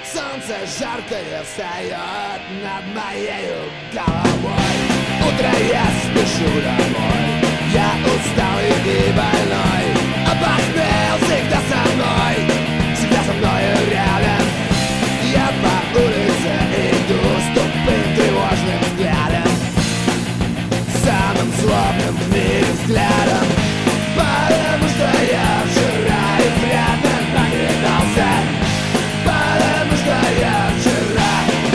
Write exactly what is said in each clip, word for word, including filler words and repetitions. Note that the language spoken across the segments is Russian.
Солнце жаркое встает над моей головой. Утро, я спешу домой. Я усталый и больной, а похмел всегда со мной, всегда со мною рядом. Я по улице иду с тупым тревожным взглядом, самым злобным в мире взглядом. Потому что я вчера и вряд ли накидался. Потому что я вчера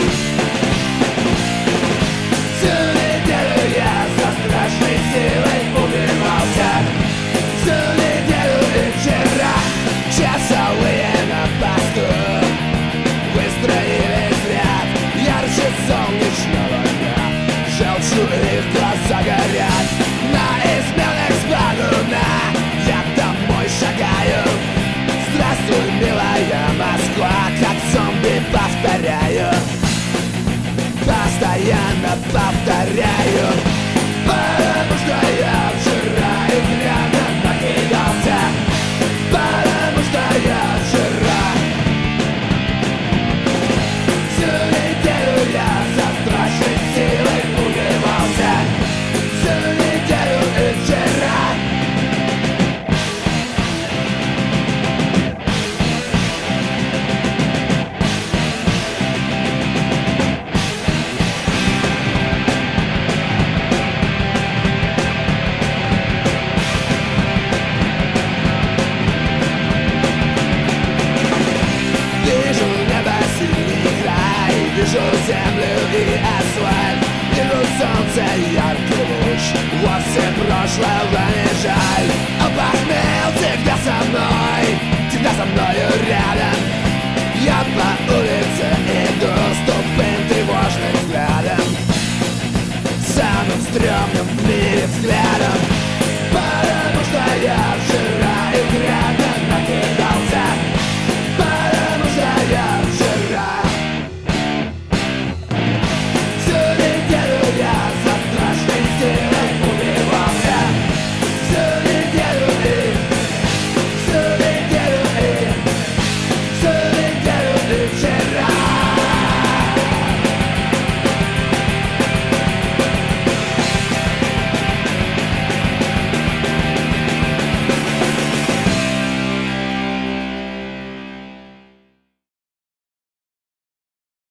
всю неделю я со страшной силой убивался. Всю неделю и вчера часовые на посту выстроились в ряд ярче солнечного дня. Желчью их глаза горят. На изменах с багуна я домой шагаю. Здравствуй, милая Москва, как зомби повторяю, постоянно повторяю. Потому что я вчера и прямо накидался. Потому что я вчера всю неделю я со страшной силой убивался. Всю неделю и вчера. Вижу небо, синий край, вижу землю и асфальт, вижу солнце, яркий луч, вот все прошлого не жаль. А похмел всегда со мной, всегда со мною рядом. Я